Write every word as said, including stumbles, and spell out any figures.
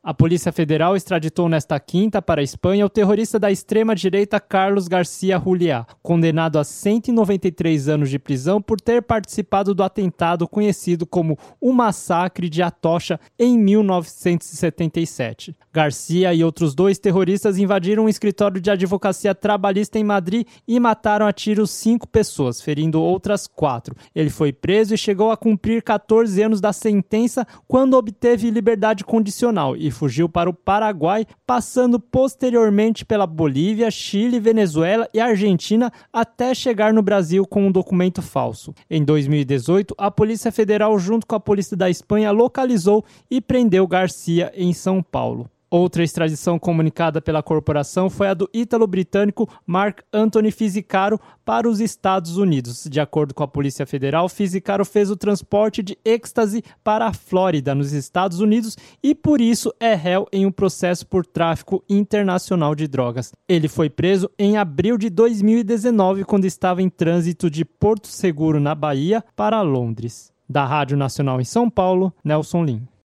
A Polícia Federal extraditou nesta quinta para a Espanha o terrorista da extrema-direita Carlos García Juliá, condenado a cento e noventa e três anos de prisão por ter participado do atentado conhecido como o Massacre de Atocha em mil novecentos e setenta e sete. García e outros dois terroristas invadiram um escritório de advocacia trabalhista em Madrid e mataram a tiros cinco pessoas, ferindo outras quatro. Ele foi preso e chegou a cumprir catorze anos da sentença quando obteve liberdade condicional e fugiu para o Paraguai, passando posteriormente pela Bolívia, Chile, Venezuela e Argentina até chegar no Brasil com um documento falso. Em dois mil e dezoito, a Polícia Federal, junto com a Polícia da Espanha, localizou e prendeu García em São Paulo. Outra extradição comunicada pela corporação foi a do ítalo-britânico Mark Anthony Fisicaro para os Estados Unidos. De acordo com a Polícia Federal, Fisicaro fez o transporte de êxtase para a Flórida, nos Estados Unidos, e por isso é réu em um processo por tráfico internacional de drogas. Ele foi preso em abril de dois mil e dezenove, quando estava em trânsito de Porto Seguro, na Bahia, para Londres. Da Rádio Nacional em São Paulo, Nelson Lim.